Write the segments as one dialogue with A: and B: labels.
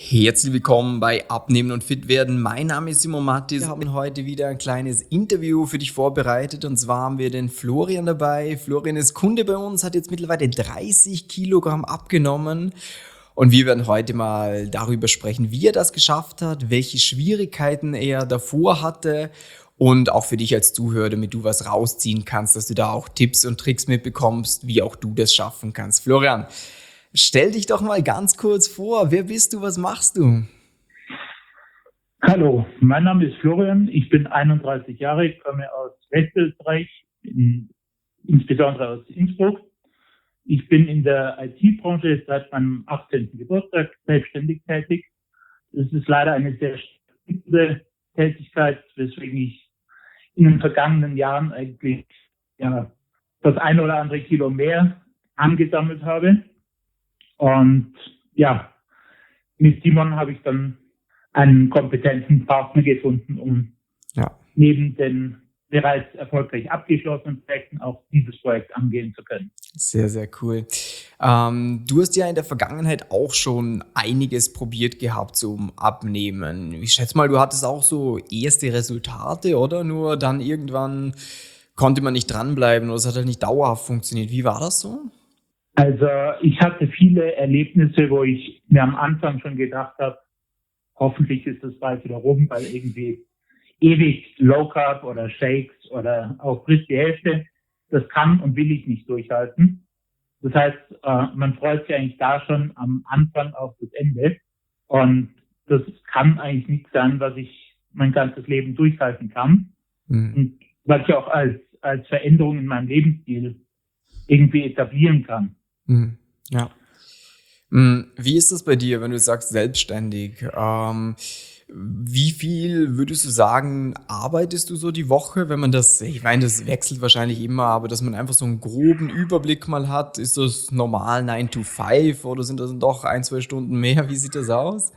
A: Herzlich willkommen bei Abnehmen und Fit werden. Mein Name ist Simon Mattis. Wir haben heute wieder ein kleines Interview für dich vorbereitet und zwar haben wir den Florian dabei. Florian ist Kunde bei uns, hat jetzt mittlerweile 30 Kilogramm abgenommen und wir werden heute mal darüber sprechen, wie er das geschafft hat, welche Schwierigkeiten er davor hatte und auch für dich als Zuhörer, damit du was rausziehen kannst, dass du da auch Tipps und Tricks mitbekommst, wie auch du das schaffen kannst. Florian, stell dich doch mal ganz kurz vor. Wer bist du? Was machst du?
B: Hallo, mein Name ist Florian. Ich bin 31 Jahre, ich komme aus Westösterreich, insbesondere aus Innsbruck. Ich bin in der IT-Branche seit meinem 18. Geburtstag selbstständig tätig. Es ist leider eine sehr stressige Tätigkeit, weswegen ich in den vergangenen Jahren eigentlich das ein oder andere Kilo mehr angesammelt habe. Und ja, mit Simon habe ich dann einen kompetenten Partner gefunden, um neben den bereits erfolgreich abgeschlossenen Projekten auch dieses Projekt angehen zu können.
A: Sehr, sehr cool. Du hast ja in der Vergangenheit auch schon einiges probiert gehabt zum Abnehmen. Ich schätze mal, du hattest auch so erste Resultate, oder? Nur dann irgendwann konnte man nicht dranbleiben oder es hat halt nicht dauerhaft funktioniert. Wie war das so?
B: Also ich hatte viele Erlebnisse, wo ich mir am Anfang schon gedacht habe, hoffentlich ist das bald wieder rum, weil irgendwie ewig Low Carb oder Shakes oder auch frisch die Hälfte, das kann und will ich nicht durchhalten. Das heißt, man freut sich eigentlich da schon am Anfang auf das Ende. Und das kann eigentlich nichts sein, was ich mein ganzes Leben durchhalten kann. Mhm. Und was ich auch als Veränderung in meinem Lebensstil irgendwie etablieren kann.
A: Ja. Wie ist das bei dir, wenn du sagst selbstständig? Wie viel würdest du sagen, arbeitest du so die Woche, wenn man das, ich meine, das wechselt wahrscheinlich immer, aber dass man einfach so einen groben Überblick mal hat, ist das normal 9 to 5 oder sind das doch 1-2 Stunden mehr? Wie sieht das aus?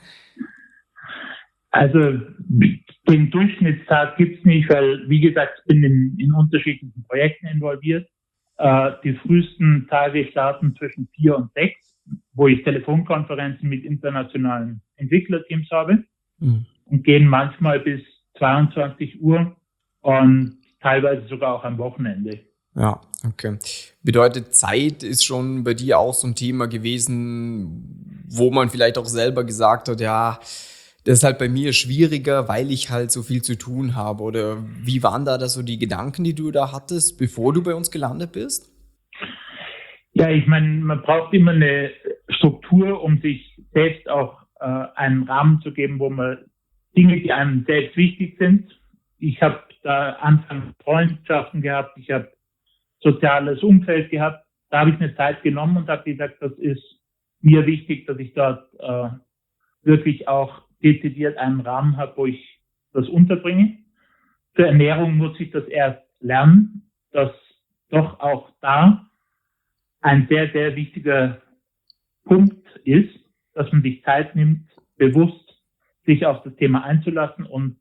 B: Also den Durchschnittstag gibt's nicht, weil, wie gesagt, ich bin in unterschiedlichen Projekten involviert. Die frühesten Tage starten zwischen 4 und 6, wo ich Telefonkonferenzen mit internationalen Entwicklerteams habe und gehen manchmal bis 22 Uhr und teilweise sogar auch am Wochenende.
A: Ja, okay. Bedeutet, Zeit ist schon bei dir auch so ein Thema gewesen, wo man vielleicht auch selber gesagt hat, ja, das ist halt bei mir schwieriger, weil ich halt so viel zu tun habe. Oder wie waren da so die Gedanken, die du da hattest, bevor du bei uns gelandet bist?
B: Ja, ich meine, man braucht immer eine Struktur, um sich selbst auch einen Rahmen zu geben, wo man Dinge, die einem selbst wichtig sind. Ich habe da anfangs Freundschaften gehabt, ich habe soziales Umfeld gehabt. Da habe ich eine Zeit genommen und habe gesagt, das ist mir wichtig, dass ich dort wirklich auch dezidiert einen Rahmen habe, wo ich das unterbringe. Für Ernährung muss ich das erst lernen, dass doch auch da ein sehr, sehr wichtiger Punkt ist, dass man sich Zeit nimmt, bewusst sich auf das Thema einzulassen und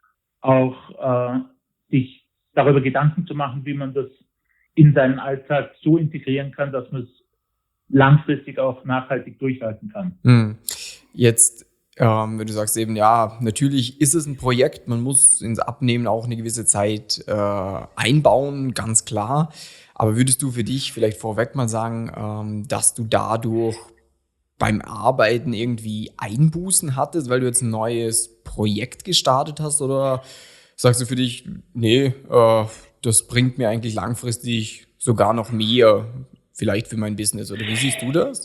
B: auch sich darüber Gedanken zu machen, wie man das in seinen Alltag so integrieren kann, dass man es langfristig auch nachhaltig durchhalten kann.
A: Jetzt wenn du sagst eben, ja, natürlich ist es ein Projekt, man muss ins Abnehmen auch eine gewisse Zeit einbauen, ganz klar. Aber würdest du für dich vielleicht vorweg mal sagen, dass du dadurch beim Arbeiten irgendwie Einbußen hattest, weil du jetzt ein neues Projekt gestartet hast? Oder sagst du für dich, nee, das bringt mir eigentlich langfristig sogar noch mehr, vielleicht für mein Business? Oder wie siehst du das?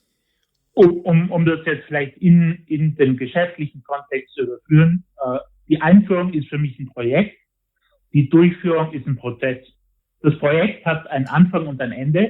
B: Um das jetzt vielleicht in den geschäftlichen Kontext zu überführen, die Einführung ist für mich ein Projekt, die Durchführung ist ein Prozess. Das Projekt hat einen Anfang und ein Ende,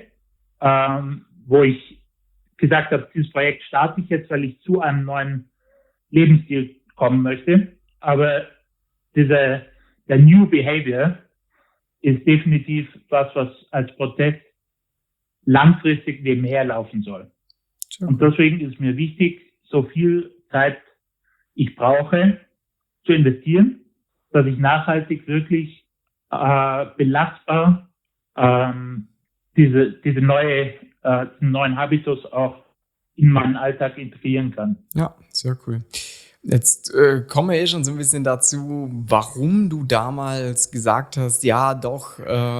B: wo ich gesagt habe, dieses Projekt starte ich jetzt, weil ich zu einem neuen Lebensstil kommen möchte. Aber der New Behavior ist definitiv was als Prozess langfristig nebenher laufen soll. Und deswegen ist mir wichtig, so viel Zeit ich brauche, zu investieren, dass ich nachhaltig wirklich belastbar diesen neuen Habitus auch in meinen Alltag integrieren kann.
A: Ja, sehr cool. Jetzt kommen wir schon so ein bisschen dazu, warum du damals gesagt hast, ja doch,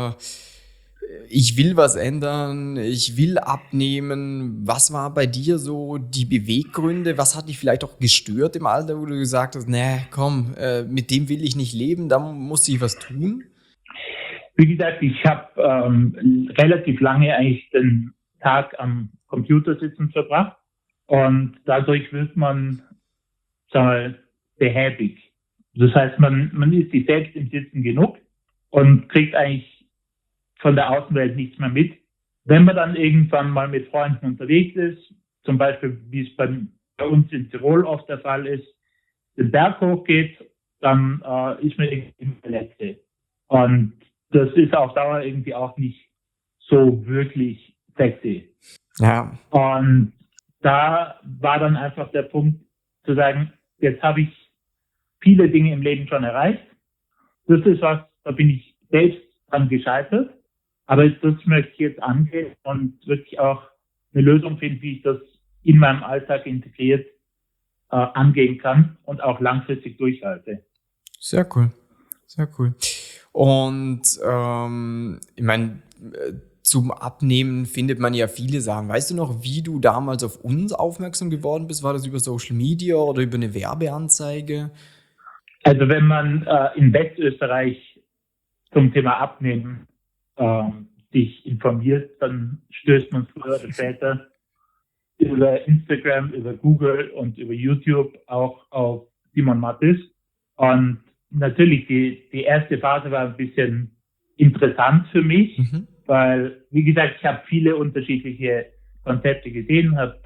A: ich will was ändern, ich will abnehmen. Was war bei dir so die Beweggründe? Was hat dich vielleicht auch gestört im Alter, wo du gesagt hast, nee, komm, mit dem will ich nicht leben, da muss ich was tun?
B: Wie gesagt, ich habe relativ lange eigentlich den Tag am Computer sitzen verbracht und dadurch wird man, sagen wir, behäbig. Das heißt, man ist sich selbst im Sitzen genug und kriegt eigentlich von der Außenwelt nichts mehr mit. Wenn man dann irgendwann mal mit Freunden unterwegs ist, zum Beispiel wie es bei uns in Tirol oft der Fall ist, den Berg hochgeht, dann ist man irgendwie der Letzte. Und das ist auf Dauer irgendwie auch nicht so wirklich sexy.
A: Ja.
B: Und da war dann einfach der Punkt zu sagen, jetzt habe ich viele Dinge im Leben schon erreicht. Das ist was, da bin ich selbst dran gescheitert. Aber das möchte ich jetzt angehen und wirklich auch eine Lösung finden, wie ich das in meinem Alltag integriert angehen kann und auch langfristig durchhalte.
A: Sehr cool, sehr cool. Und ich meine, zum Abnehmen findet man ja viele Sachen. Weißt du noch, wie du damals auf uns aufmerksam geworden bist? War das über Social Media oder über eine Werbeanzeige?
B: Also wenn man in Westösterreich zum Thema Abnehmen sich informiert, dann stößt man früher oder später über Instagram, über Google und über YouTube auch auf Simon Mattis. Und natürlich, die erste Phase war ein bisschen interessant für mich, weil, wie gesagt, ich habe viele unterschiedliche Konzepte gesehen, habe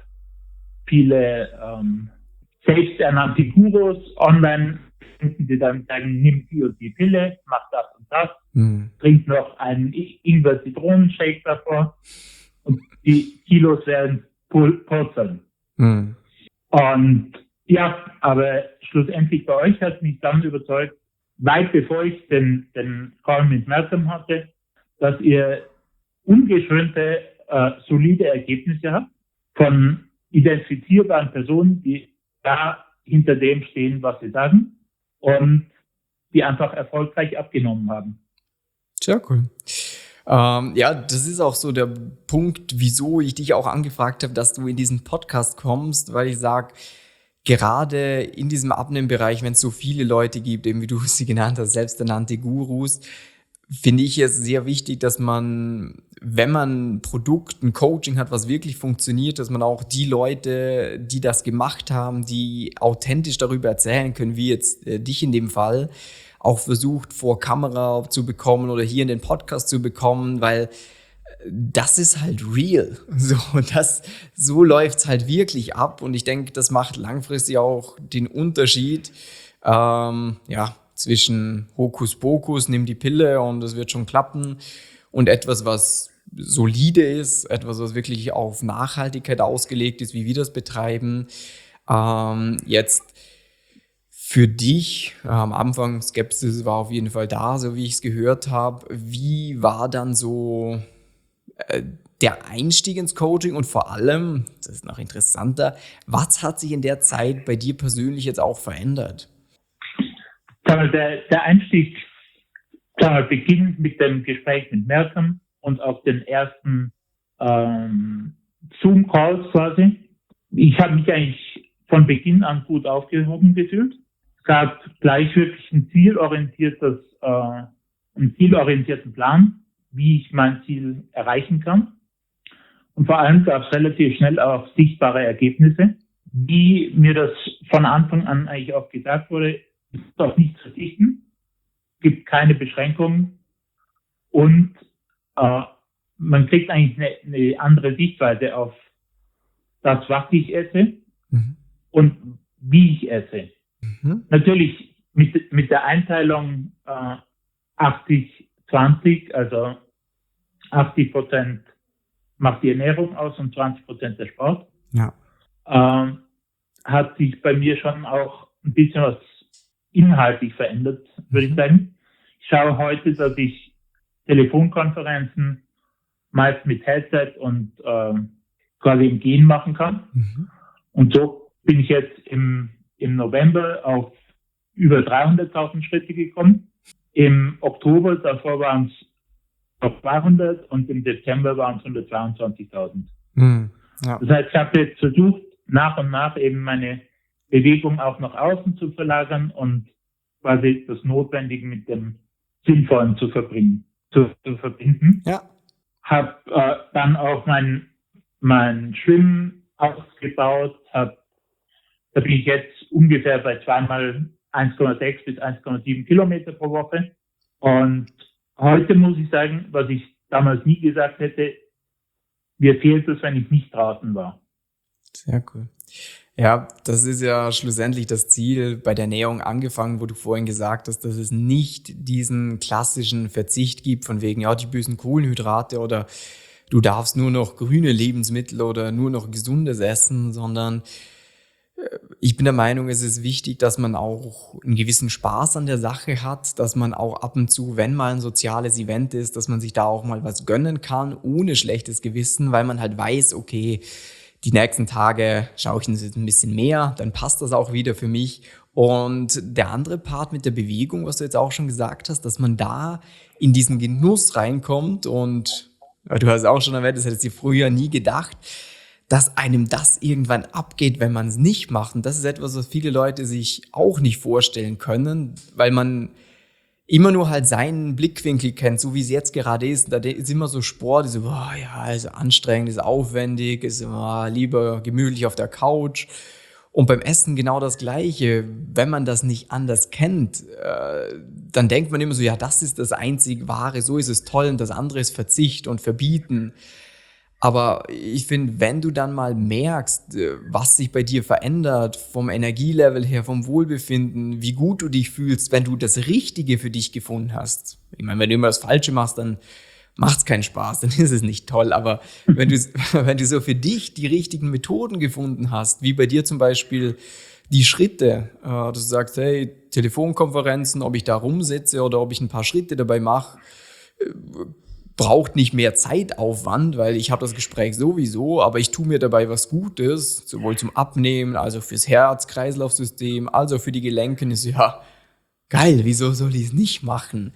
B: viele selbsternannte Gurus online, die dann sagen, nimm die und die Pille, mach das und das, trink noch einen Ingwer-Zitronen-Shake davor und die Kilos werden purzeln. Und ja, aber schlussendlich bei euch hat mich dann überzeugt, weit bevor ich den Call mit Malcolm hatte, dass ihr ungeschönte, solide Ergebnisse habt von identifizierbaren Personen, die da hinter dem stehen, was sie sagen und die einfach erfolgreich abgenommen haben.
A: Sehr cool. Ja, das ist auch so der Punkt, wieso ich dich auch angefragt habe, dass du in diesen Podcast kommst, weil ich sage, gerade in diesem Abnehmbereich, wenn es so viele Leute gibt, eben wie du sie genannt hast, selbsternannte Gurus, finde ich es sehr wichtig, dass man, wenn man ein Produkt, ein Coaching hat, was wirklich funktioniert, dass man auch die Leute, die das gemacht haben, die authentisch darüber erzählen können, wie jetzt dich in dem Fall, auch versucht, vor Kamera zu bekommen oder hier in den Podcast zu bekommen, weil das ist halt real. So läuft's halt wirklich ab und ich denke, das macht langfristig auch den Unterschied, zwischen Hokuspokus, nimm die Pille und es wird schon klappen und etwas, was solide ist, etwas, was wirklich auf Nachhaltigkeit ausgelegt ist, wie wir das betreiben. Jetzt für dich, am Anfang Skepsis war auf jeden Fall da, so wie ich es gehört habe. Wie war dann so der Einstieg ins Coaching und vor allem, das ist noch interessanter, was hat sich in der Zeit bei dir persönlich jetzt auch verändert?
B: Der Einstieg beginnt mit dem Gespräch mit Malcolm und auf den ersten Zoom-Calls quasi. Ich habe mich eigentlich von Beginn an gut aufgehoben gefühlt. Es gab gleich wirklich einen zielorientierten Plan, wie ich mein Ziel erreichen kann. Und vor allem gab es relativ schnell auch sichtbare Ergebnisse, wie mir das von Anfang an eigentlich auch gesagt wurde, es ist auf nichts verzichten, gibt keine Beschränkungen und man kriegt eigentlich eine andere Sichtweise auf das, was ich esse und wie ich esse. Natürlich mit der Einteilung 80-20, also 80% macht die Ernährung aus und 20% der Sport.
A: Ja.
B: Hat sich bei mir schon auch ein bisschen was inhaltlich verändert, würde ich sagen. Ich schaue heute, dass ich Telefonkonferenzen meist mit Headset und quasi im Gehen machen kann. Und so bin ich jetzt im November auf über 300.000 Schritte gekommen. Im Oktober, davor waren es noch 200 und im Dezember waren es 122.000. Ja. Das heißt, ich habe jetzt versucht, nach und nach eben meine Bewegung auch nach außen zu verlagern und quasi das Notwendige mit dem Sinnvollen zu verbinden. Ja. Habe dann auch mein Schwimmen ausgebaut. Da bin ich jetzt ungefähr bei zweimal 1,6 bis 1,7 Kilometer pro Woche. Und heute muss ich sagen, was ich damals nie gesagt hätte, mir fehlt es, wenn ich nicht draußen war.
A: Sehr cool. Ja, das ist ja schlussendlich das Ziel bei der Ernährung angefangen, wo du vorhin gesagt hast, dass es nicht diesen klassischen Verzicht gibt von wegen, ja, die bösen Kohlenhydrate oder du darfst nur noch grüne Lebensmittel oder nur noch Gesundes essen, sondern ich bin der Meinung, es ist wichtig, dass man auch einen gewissen Spaß an der Sache hat, dass man auch ab und zu, wenn mal ein soziales Event ist, dass man sich da auch mal was gönnen kann, ohne schlechtes Gewissen, weil man halt weiß, okay, die nächsten Tage schaue ich jetzt ein bisschen mehr, dann passt das auch wieder für mich. Und der andere Part mit der Bewegung, was du jetzt auch schon gesagt hast, dass man da in diesen Genuss reinkommt und du hast auch schon erwähnt, das hättest du früher nie gedacht, dass einem das irgendwann abgeht, wenn man es nicht macht. Und das ist etwas, was viele Leute sich auch nicht vorstellen können, weil man immer nur halt seinen Blickwinkel kennt, so wie es jetzt gerade ist. Da ist immer so Sport, ist so, ja, ist anstrengend, ist aufwendig, ist immer lieber gemütlich auf der Couch. Und beim Essen genau das Gleiche. Wenn man das nicht anders kennt, dann denkt man immer so, ja, das ist das einzig Wahre, so ist es toll und das andere ist Verzicht und Verbieten. Aber ich finde, wenn du dann mal merkst, was sich bei dir verändert, vom Energielevel her, vom Wohlbefinden, wie gut du dich fühlst, wenn du das Richtige für dich gefunden hast. Ich meine, wenn du immer das Falsche machst, dann macht es keinen Spaß, dann ist es nicht toll. Aber wenn du so für dich die richtigen Methoden gefunden hast, wie bei dir zum Beispiel die Schritte, dass du sagst, hey, Telefonkonferenzen, ob ich da rumsitze oder ob ich ein paar Schritte dabei mache, braucht nicht mehr Zeitaufwand, weil ich habe das Gespräch sowieso, aber ich tue mir dabei was Gutes, sowohl zum Abnehmen, also fürs Herz-Kreislauf-System, also für die Gelenke. Ist ja geil, wieso soll ich es nicht machen?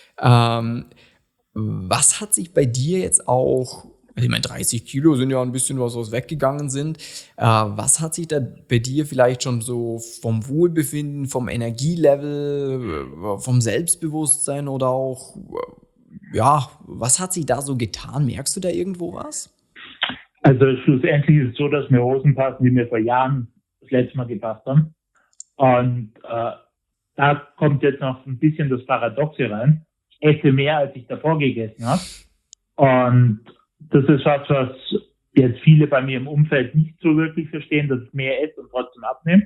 A: Was hat sich bei dir jetzt auch, also ich meine 30 Kilo sind ja ein bisschen was weggegangen sind, was hat sich da bei dir vielleicht schon so vom Wohlbefinden, vom Energielevel, vom Selbstbewusstsein oder auch ja, was hat sich da so getan? Merkst du da irgendwo was?
B: Also schlussendlich ist es so, dass mir Hosen passen, die mir vor Jahren das letzte Mal gepasst haben. Und da kommt jetzt noch ein bisschen das Paradoxe rein. Ich esse mehr, als ich davor gegessen habe. Und das ist was jetzt viele bei mir im Umfeld nicht so wirklich verstehen, dass ich mehr esse und trotzdem abnehme.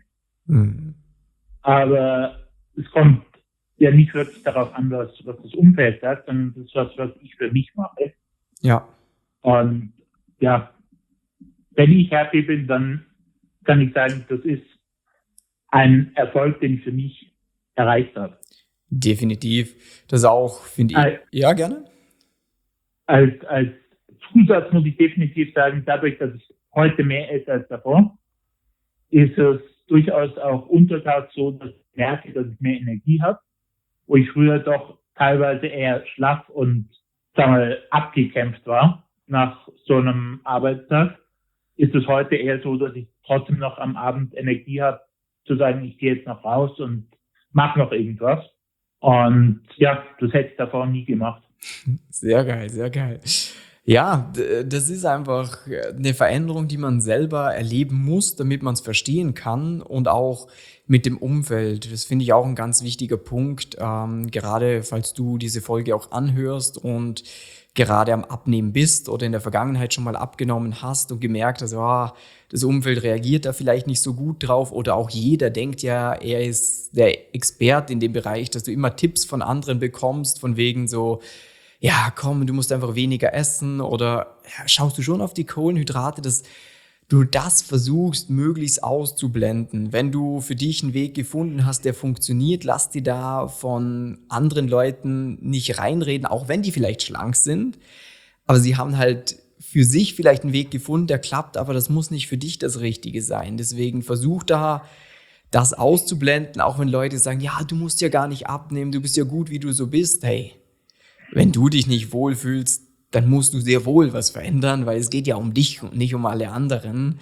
B: Aber es kommt ja nicht wirklich darauf an, was das Umfeld sagt, sondern das ist was ich für mich mache.
A: Ja.
B: Und ja, wenn ich happy bin, dann kann ich sagen, das ist ein Erfolg, den ich für mich erreicht habe.
A: Definitiv. Das auch, finde ich. Ja, gerne.
B: Als Zusatz muss ich definitiv sagen, dadurch, dass ich heute mehr esse als davor, ist es durchaus auch untertags so, dass ich merke, dass ich mehr Energie habe, wo ich früher doch teilweise eher schlaff und, sagen wir, abgekämpft war nach so einem Arbeitstag, ist es heute eher so, dass ich trotzdem noch am Abend Energie habe, zu sagen, ich gehe jetzt noch raus und mache noch irgendwas. Und ja, das hätte ich davor nie gemacht.
A: Sehr geil, sehr geil. Ja, das ist einfach eine Veränderung, die man selber erleben muss, damit man es verstehen kann und auch mit dem Umfeld. Das finde ich auch ein ganz wichtiger Punkt, gerade falls du diese Folge auch anhörst und gerade am Abnehmen bist oder in der Vergangenheit schon mal abgenommen hast und gemerkt hast, das Umfeld reagiert da vielleicht nicht so gut drauf oder auch jeder denkt ja, er ist der Experte in dem Bereich, dass du immer Tipps von anderen bekommst, von wegen so, ja, komm, du musst einfach weniger essen oder ja, schaust du schon auf die Kohlenhydrate, dass du das versuchst, möglichst auszublenden. Wenn du für dich einen Weg gefunden hast, der funktioniert, lass dir da von anderen Leuten nicht reinreden, auch wenn die vielleicht schlank sind. Aber sie haben halt für sich vielleicht einen Weg gefunden, der klappt, aber das muss nicht für dich das Richtige sein. Deswegen versuch da, das auszublenden, auch wenn Leute sagen, ja, du musst ja gar nicht abnehmen, du bist ja gut, wie du so bist. Hey, wenn du dich nicht wohlfühlst, dann musst du sehr wohl was verändern, weil es geht ja um dich und nicht um alle anderen.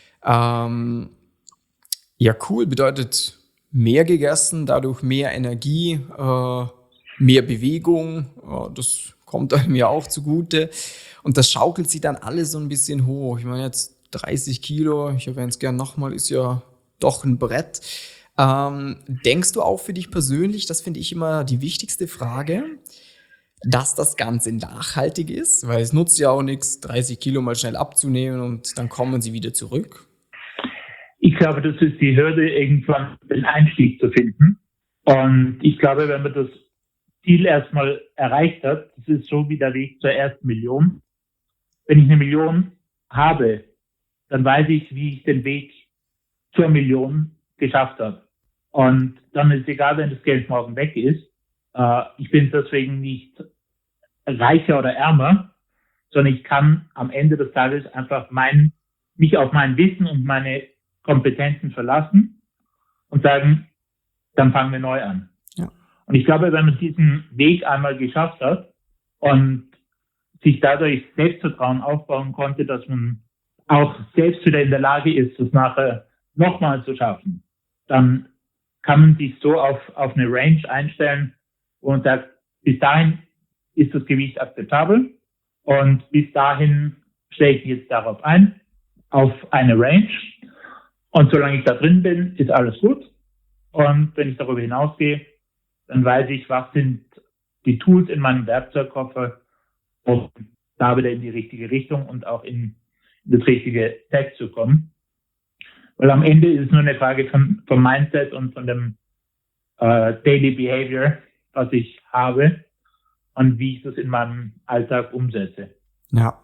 A: Ja, cool, bedeutet mehr gegessen, dadurch mehr Energie, mehr Bewegung, das kommt einem ja auch zugute. Und das schaukelt sich dann alles so ein bisschen hoch. Ich meine, jetzt 30 Kilo, ich erwähne es gern nochmal, ist ja doch ein Brett. Denkst du auch für dich persönlich, das finde ich immer die wichtigste Frage, dass das Ganze nachhaltig ist? Weil es nutzt ja auch nichts, 30 Kilo mal schnell abzunehmen und dann kommen sie wieder zurück.
B: Ich glaube, das ist die Hürde, irgendwann den Einstieg zu finden. Und ich glaube, wenn man das Ziel erstmal erreicht hat, das ist so wie der Weg zur ersten Million. Wenn ich 1 Million habe, dann weiß ich, wie ich den Weg zur Million geschafft habe. Und dann ist egal, wenn das Geld morgen weg ist. Ich bin deswegen nicht reicher oder ärmer, sondern ich kann am Ende des Tages einfach mich auf mein Wissen und meine Kompetenzen verlassen und sagen, dann fangen wir neu an. Ja. Und ich glaube, wenn man diesen Weg einmal geschafft hat und sich dadurch Selbstvertrauen aufbauen konnte, dass man auch selbst wieder in der Lage ist, das nachher nochmal zu schaffen, dann kann man sich so auf eine Range einstellen und sagt, bis dahin ist das Gewicht akzeptabel und bis dahin stelle ich jetzt darauf ein, auf eine Range. Und solange ich da drin bin, ist alles gut. Und wenn ich darüber hinausgehe, dann weiß ich, was sind die Tools in meinem Werkzeugkoffer, um da wieder in die richtige Richtung und auch in das richtige Tag zu kommen. Weil am Ende ist es nur eine Frage vom Mindset und von dem Daily Behavior, was ich habe und wie ich das in meinem Alltag umsetze.
A: Ja.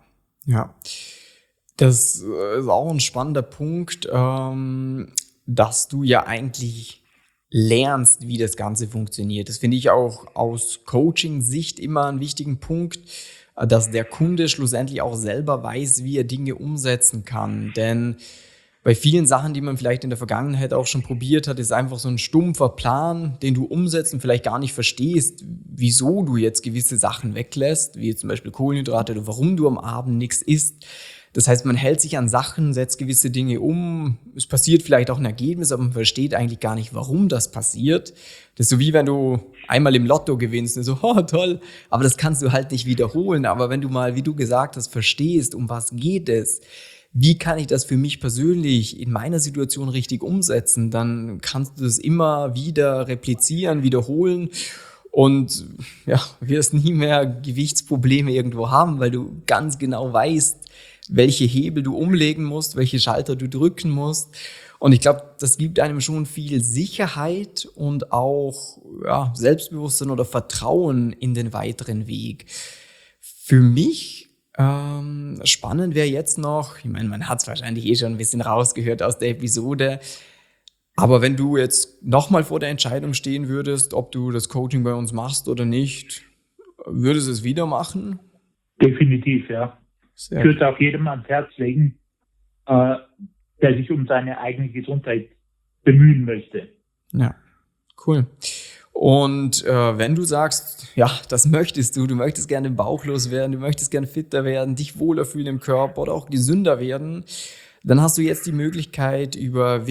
A: Das ist auch ein spannender Punkt, dass du ja eigentlich lernst, wie das Ganze funktioniert. Das finde ich auch aus Coaching-Sicht immer einen wichtigen Punkt, dass der Kunde schlussendlich auch selber weiß, wie er Dinge umsetzen kann. Denn bei vielen Sachen, die man vielleicht in der Vergangenheit auch schon probiert hat, ist einfach so ein stumpfer Plan, den du umsetzt und vielleicht gar nicht verstehst, wieso du jetzt gewisse Sachen weglässt, wie zum Beispiel Kohlenhydrate oder warum du am Abend nichts isst. Das heißt, man hält sich an Sachen, setzt gewisse Dinge um, es passiert vielleicht auch ein Ergebnis, aber man versteht eigentlich gar nicht, warum das passiert. Das ist so wie wenn du einmal im Lotto gewinnst und so, oh toll, aber das kannst du halt nicht wiederholen. Aber wenn du mal, wie du gesagt hast, verstehst, um was geht es, wie kann ich das für mich persönlich in meiner Situation richtig umsetzen, dann kannst du das immer wieder replizieren, wiederholen und ja, wirst nie mehr Gewichtsprobleme irgendwo haben, weil du ganz genau weißt, welche Hebel du umlegen musst, welche Schalter du drücken musst. Und ich glaube, das gibt einem schon viel Sicherheit und auch Selbstbewusstsein oder Vertrauen in den weiteren Weg. Für mich spannend wäre jetzt noch, ich meine, man hat es wahrscheinlich schon ein bisschen rausgehört aus der Episode, aber wenn du jetzt nochmal vor der Entscheidung stehen würdest, ob du das Coaching bei uns machst oder nicht, würdest du es wieder machen?
B: Definitiv, ja. Ich würde auch jedem ans Herz legen, der sich um seine eigene Gesundheit bemühen möchte.
A: Ja, cool. Und wenn du sagst, ja, das möchtest du möchtest gerne bauchlos werden, du möchtest gerne fitter werden, dich wohler fühlen im Körper oder auch gesünder werden, dann hast du jetzt die Möglichkeit, über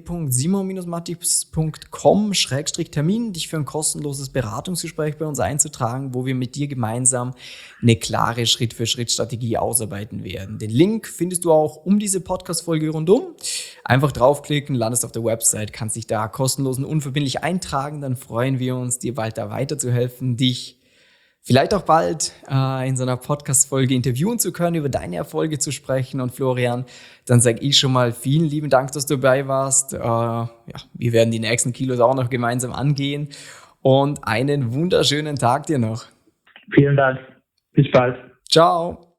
A: www.simon-mattis.com/Termin dich für ein kostenloses Beratungsgespräch bei uns einzutragen, wo wir mit dir gemeinsam eine klare Schritt-für-Schritt-Strategie ausarbeiten werden. Den Link findest du auch um diese Podcast-Folge rundum. Einfach draufklicken, landest auf der Website, kannst dich da kostenlos und unverbindlich eintragen. Dann freuen wir uns, dir bald da weiterzuhelfen, dich vielleicht auch bald in so einer Podcast-Folge interviewen zu können, über deine Erfolge zu sprechen. Und Florian, dann sage ich schon mal vielen lieben Dank, dass du dabei warst. Wir werden die nächsten Kilos auch noch gemeinsam angehen. Und einen wunderschönen Tag dir noch.
B: Vielen Dank. Bis bald.
A: Ciao.